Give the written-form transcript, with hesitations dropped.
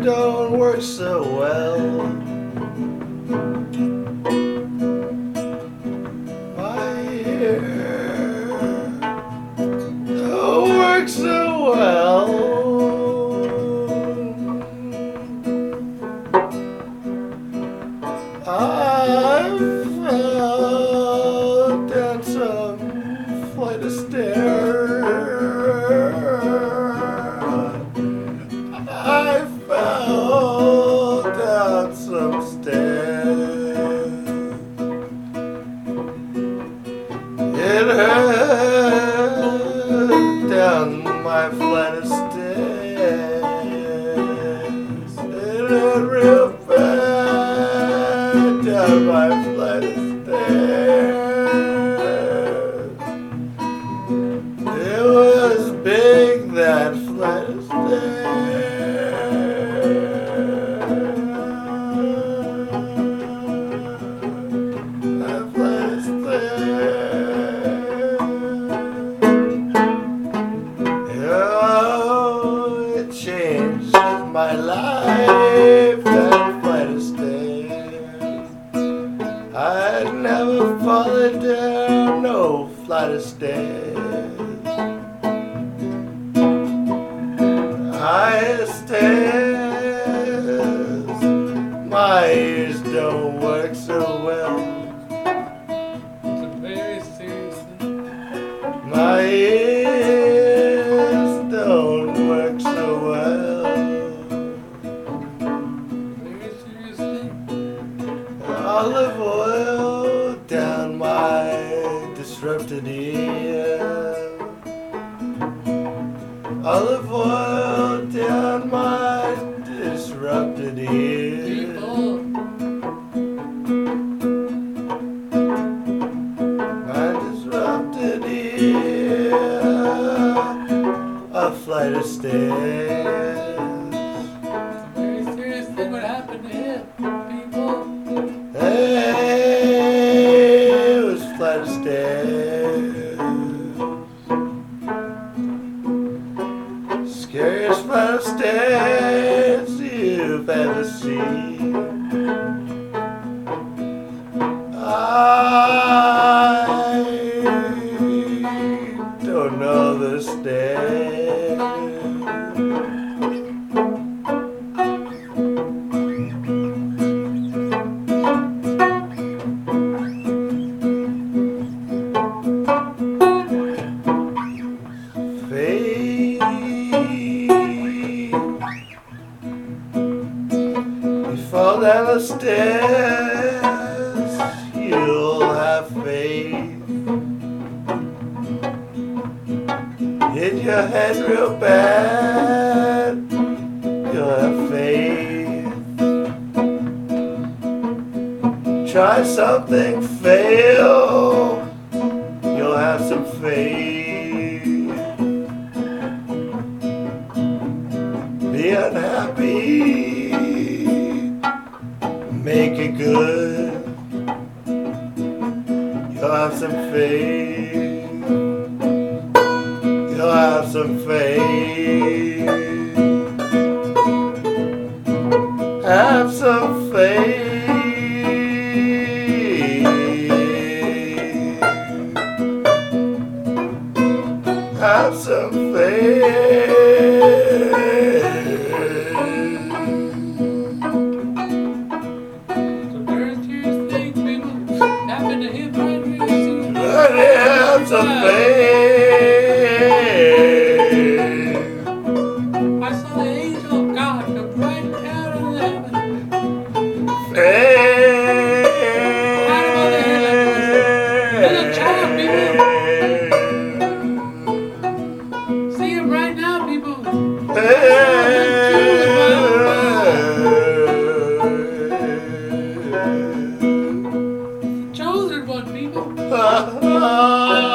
don't work so well. My hair don't work so well. I fell down some flight of stairs. I fell down some stairs. It hurt down my flight of stairs. It hurt real bad down my flight of stairs. It was big, that flight of stairs. That flight of stairs. Oh, it changed my life, that flight of stairs. I'd never fallen down no flight of stairs. Higher stairs, my ears don't work so well. It's a very serious thing. My ears don't work so well. Very serious thing. Olive oil down my disrupted ear. Olive oil down my disrupted ear. People. My disrupted ear. A flight of stairs. It's a very serious thing what happened to him. People. Hey, it was a flight of stairs. Scariest flight of stairs you've ever seen. I don't know the stairs. Faith, you fall down the stairs, you'll have faith. Hit your head real bad, you'll have faith. Try something, fail, you'll have some faith. Be unhappy, make it good. You'll have some faith. You'll have some faith. Have some faith. Have some faith. It's a very serious thing. People. Happened to him right here. Have some faith. I saw the angel of God come right down in heaven. Faith. Right above the head like this. And a child, people. See him right now, people. Chosen one, people.